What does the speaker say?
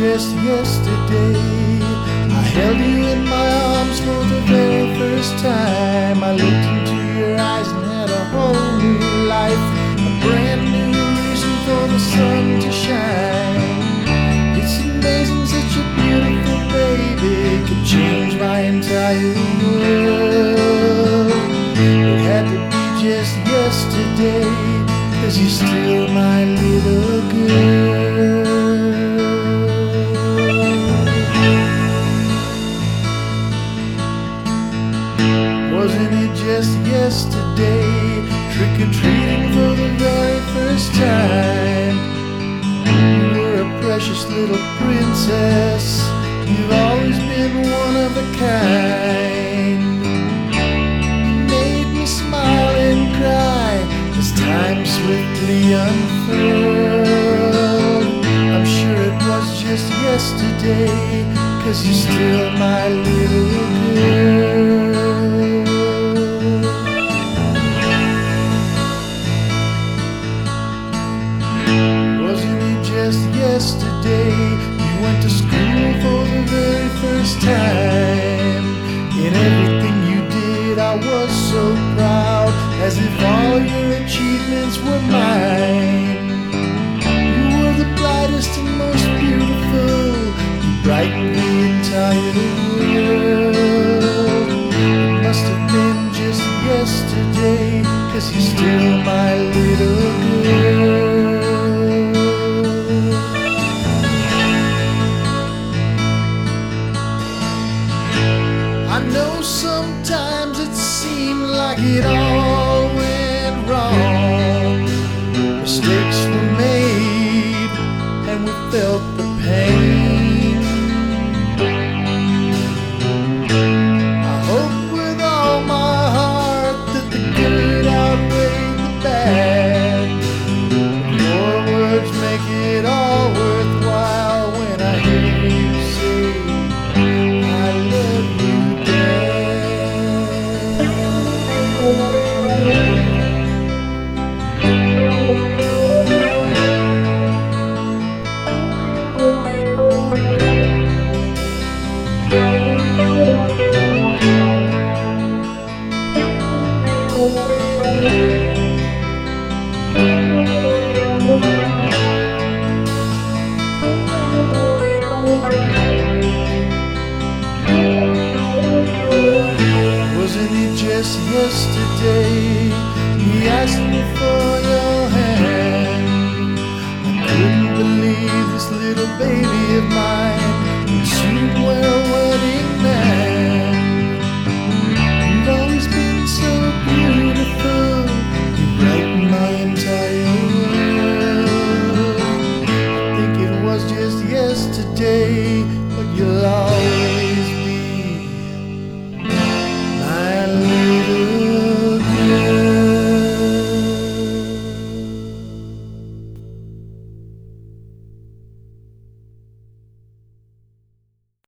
just yesterday. I held you in my arms for the very first time. I looked into your eyes and had a whole new life, a brand new reason for the sun to shine. It's amazing such a beautiful baby could change my entire world. It had to be just yesterday, 'cause you're still my little girl. Wasn't it just yesterday, trick-or-treating for the very first time? You were a precious little princess, you've always been one of a kind. You made me smile and cry as time swiftly unfurled. I'm sure it was just yesterday, 'cause you're still my little girl. Wasn't it just yesterday you went to school for the very first time? In everything you did I was so proud, as if all your achievements were mine. You were the brightest and most beautiful, you brightened the entire world. It must have been just yesterday, 'cause you're still my little girl. I know sometimes it seemed like it all went wrong. Mistakes were made and we felt the pain.